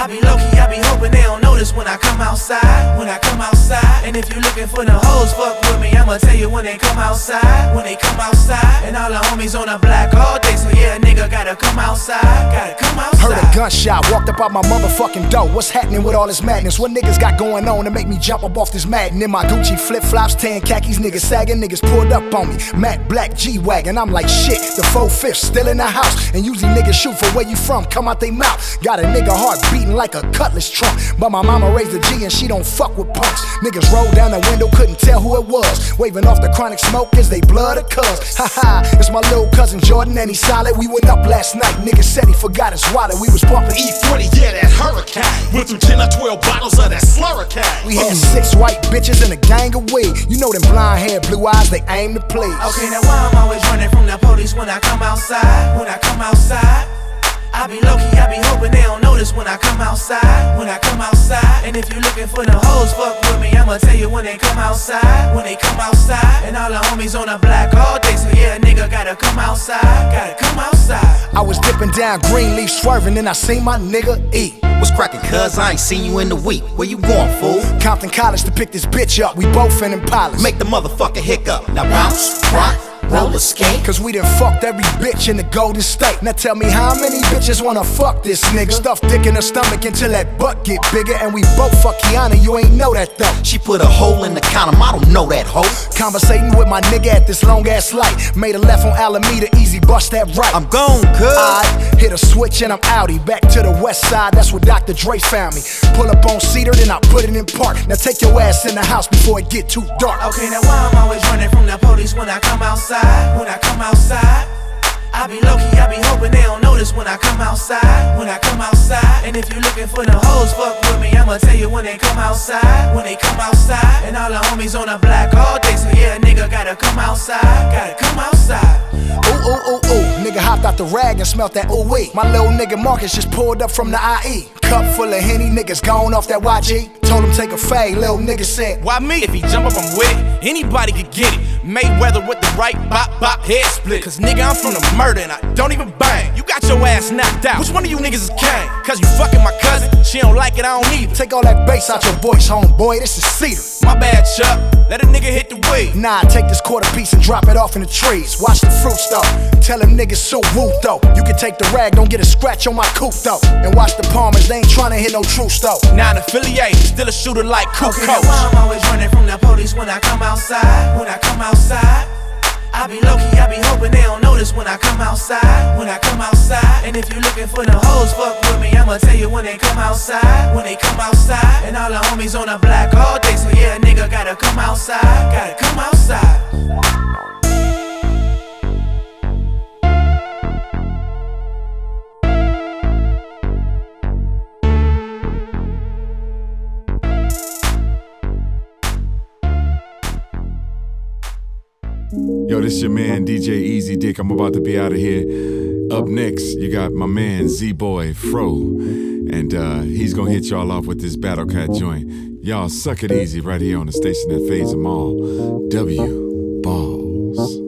be low-key, I be hoping they don't notice when I come outside. When I come outside. And if you looking for the hoes, fuck with me, I'ma tell you when they come outside. When they come outside. And all the homies on the block all day, so yeah, a nigga gotta come outside. Gotta come outside. Heard a gunshot, walked up out my motherfucking door. What's happening with all this madness? What niggas got going on to make me jump up off this mat? And in my Gucci flip-flops, tan khakis, niggas sagging, niggas pulled up on me. Matte black G-Wagon, I'm like shit, the 4/5 still in the house. And usually niggas shoot for where you from, come out they mouth. Got a nigga heart beating like a cutlass trunk. But my mama raised a G and she don't fuck with punks. Niggas rolled down the window, couldn't tell who it was. Waving off the chronic smoke as they blood or cuz. Haha, it's my little cousin Jordan and he solid. We went up last night, niggas said he forgot his wallet. We was bumping E40, yeah, that hurricane. Went through 10 or 12 bottles of that Slurricane. We had 6 white bitches and a gang of weed. You know them blonde hair, blue eyes, they aim to please. Okay, now why I'm always running from the police when I come outside? When I come outside. I be low-key, I be hoping they don't notice when I come outside. When I come outside. And if you looking for the hoes, fuck with me, I'ma tell you when they come outside. When they come outside. And all the homies on the block all day, so yeah, a nigga gotta come outside. Gotta come outside. I was dipping down Greenleaf swerving and I seen my nigga E. What's crackin', cuz? I ain't seen you in a week. Where you going, fool? Compton College to pick this bitch up. We both in Impalas. Make the motherfucker hiccup. Now bounce, rock, roller skate. Cause we done fucked every bitch in the Golden State. Now tell me how many bitches wanna fuck this nigga? Stuff dick in her stomach until that butt get bigger. And we both fuck Kiana, you ain't know that though. She put a hole in the condom, I don't know that hoe. Conversating with my nigga at this long ass light. Made a left on Alameda, easy bust that right. I'm gone, cuz. I hit a switch and I'm outie. Back to the west side, that's where Dr. Dre found me. Pull up on Cedar, then I put it in park. Now take your ass in the house before it get too dark. Okay, now why I'm always running from the police when I come outside? When I come outside. I be low-key, I be hoping they don't notice when I come outside. When I come outside. And if you looking for the hoes, fuck with me, I'ma tell you when they come outside. When they come outside. And all the homies on the block all day, so yeah, a nigga gotta come outside. Gotta come outside. Ooh, ooh, ooh, ooh. Nigga hopped out the rag and smelt that ooh wee. My little nigga Marcus just pulled up from the IE. Cup full of Henny, niggas gone off that YG. Told him take a fade, little nigga said, why me? If he jump up, I'm with it. Anybody could get it. Mayweather with the right bop, bop, head split. Cause nigga, I'm from the murder and I don't even bang. You got your ass knocked out. Which one of you niggas is king? Cause you fucking my cousin, she don't like it, I don't either. Take all that bass out your voice, homeboy, this is Cedar. My bad, Chuck, let a nigga hit the weed. Nah, take this quarter piece and drop it off in the trees. Watch the fruits though, tell them niggas so woo though. You can take the rag, don't get a scratch on my coupe though. And watch the Palmers, they ain't tryna hit no truce though. Non-affiliated, still a shooter like Coop Okay, Coach. now why I'm always running from the police when I come outside? When I come outside. I be low-key, I be hoping they don't notice when I come outside. When I come outside. And if you looking for the hoes, fuck with me, I'ma tell you when they come outside. When they come outside. And all the homies on the block all day, so yeah, a nigga gotta come outside. Gotta come outside. Yo, this your man, DJ Easy Dick. I'm about to be out of here. Up next, you got my man, Z-Boy Fro. And he's gonna hit y'all off with this Battle Cat joint. Y'all suck it easy right here on the station that fades them all. W Balls.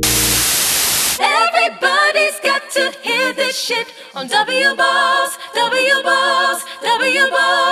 Everybody's got to hear this shit on W Balls, W Balls, W Balls.